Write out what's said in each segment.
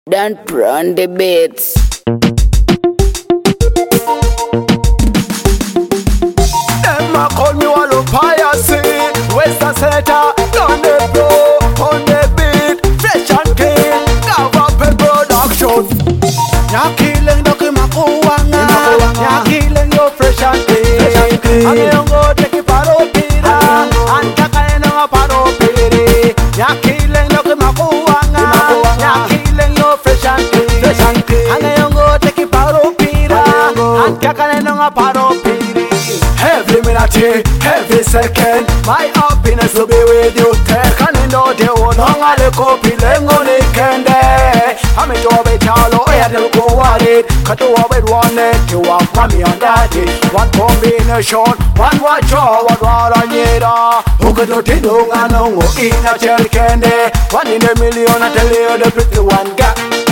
Don't run the beats. Them a call me Wallo Piacy, West Senator, on the floor, on the beat, fresh and clean, Gava production. You're killing the Kimakuanga, you're killing your fresh and clean. I'm young, go take it paro pira, and Kakana paro piri. You're killing the Kimakuanga, you're killing your fresh and clean. I'm young, go take it paro pira, and Kakana paro piri. Every minute, every second, my happiness will be with you. Take on in the day, one on the copy, lengo ni kende. I'm into a bit hollow, I don't go at it. Cut to a bit one neck, you have mommy and daddy. One combination, one watch or what I need. Who could not do, I know, in a gel candy. One in a million, I tell you the pretty one got.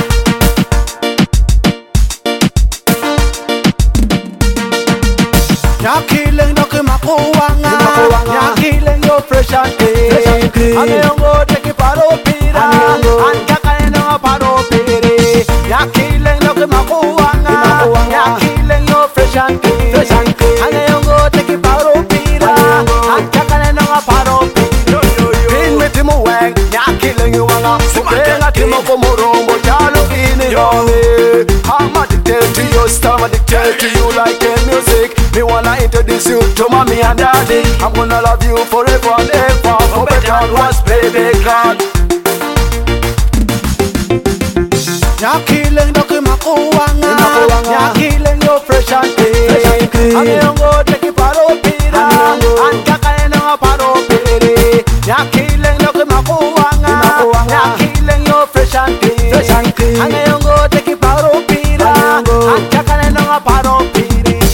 You're killing the Kimakuanga, you're killing your fresh and clean. I'm young, go take it paro pira, and Kakana paro piri. You're killing the Kimakuanga, you're killing your fresh and clean. I'm young, go take it paro pira, and Kakana paro piri. Pin me Timo Wang, you're killing you anga. Supela Timo Komorombo, Jalo in your I'm addicted to your style, addicted to you like music. Me wanna introduce you to mommy and daddy. I'm gonna love you forever and ever. For better and worse, baby God. You're killing the Kimakuanga, you're killing your fresh and clean. I'm young, go take it paro pira, and Kakana paro piri. You're killing the Kimakuanga, you're killing your fresh and clean. I'm young, go take it paro pira, and Kakana paro piri.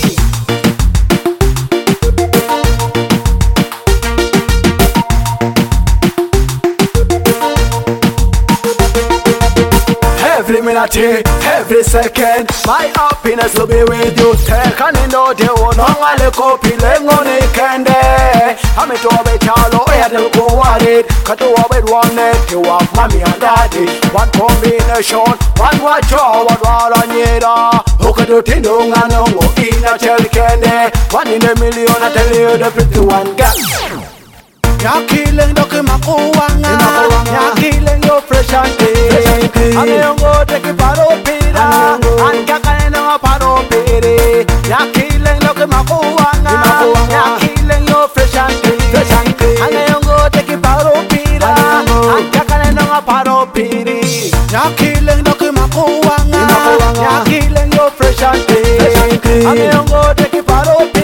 Every minute, every second, my happiness will be with you. Take on in the day, one on the copy, lengo ni kende. I'm into a bit hollow, I don't go at it. Cut to a bit one neck, you have mommy and daddy. One combination, one watch or what I need. Who could do Tindung and Ongo in a gel candy? One in a million, I tell you the pretty one got. You're killing the Kimakuanga, you're killing your fresh and clean. I'm young, go take it paro pira, and Kakana paro piri. You're killing the Kimakuanga, you're killing your fresh and clean. I'm young, go take it paro pira, and Kakana paro piri. You're killing the Kimakuanga, you're killing your fresh and clean. I'm young, go take it paro pira.